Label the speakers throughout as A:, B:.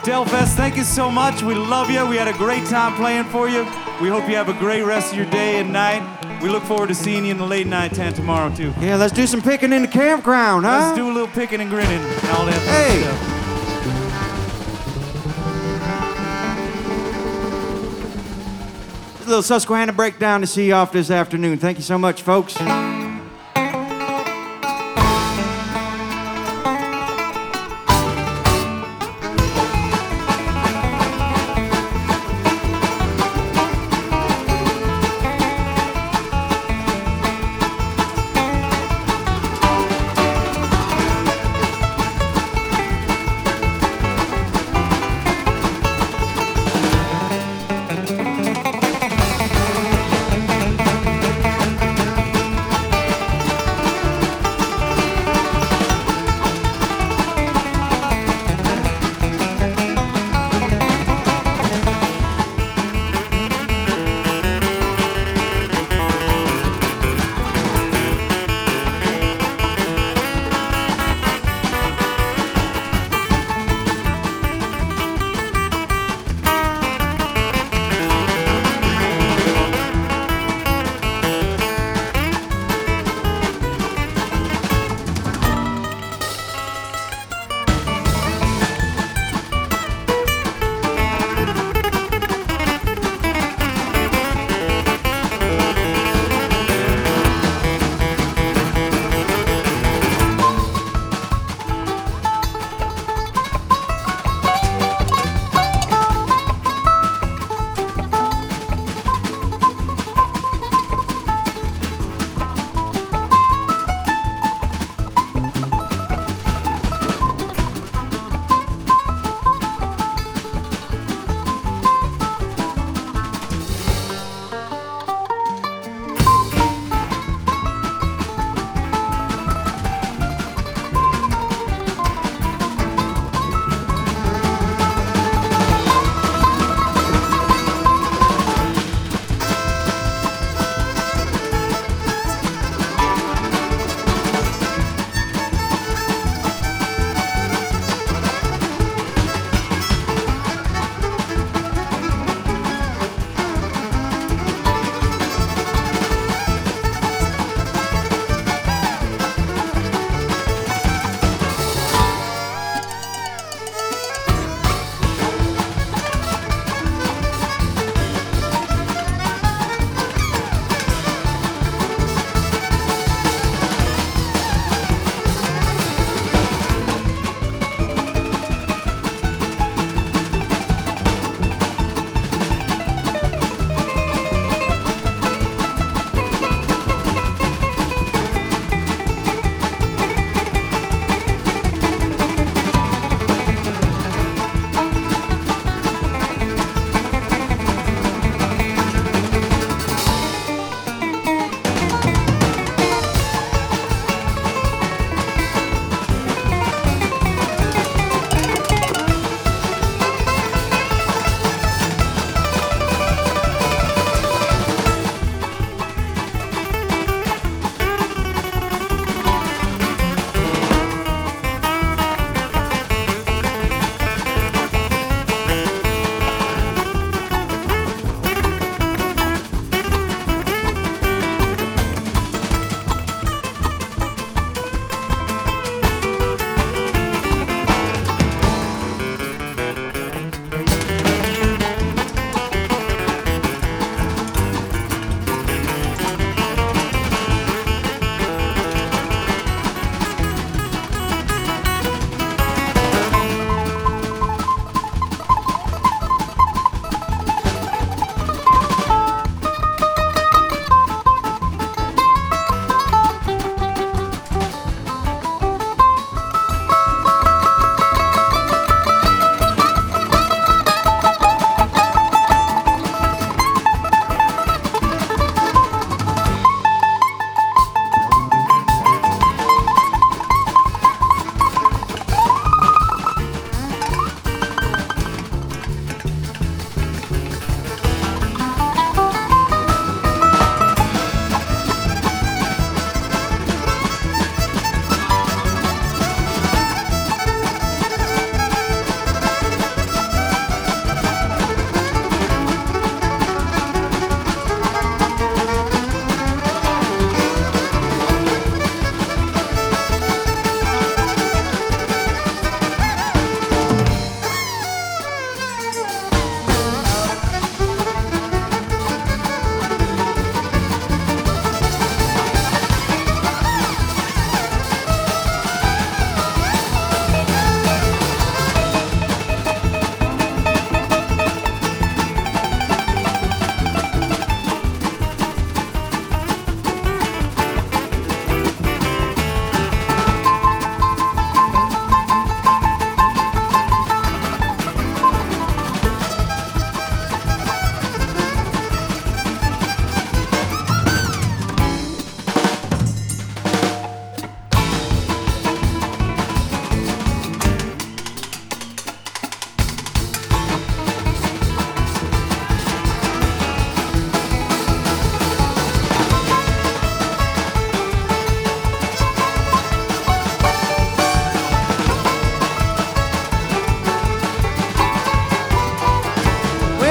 A: Delfest, thank you so much. We love you. We had a great time playing for you. We hope you have a great rest of your day and night. We look forward to seeing you in the late night tent tomorrow, too.
B: Yeah, let's do some picking in the campground, huh?
A: Let's do a little picking and grinning and all that
B: Hey.
A: fun stuff.
B: A little Susquehanna breakdown to see you off this afternoon. Thank you so much, folks.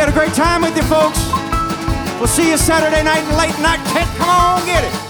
B: had a great time with you folks. We'll see you Saturday night, late night. Kent, come on, get it.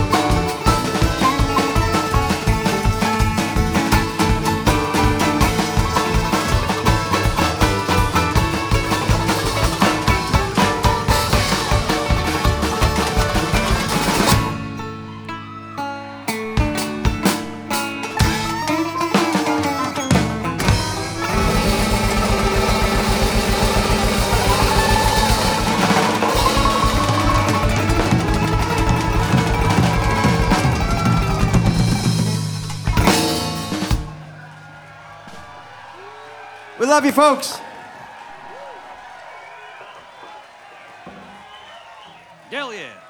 B: We love you, folks.
A: Hell yeah.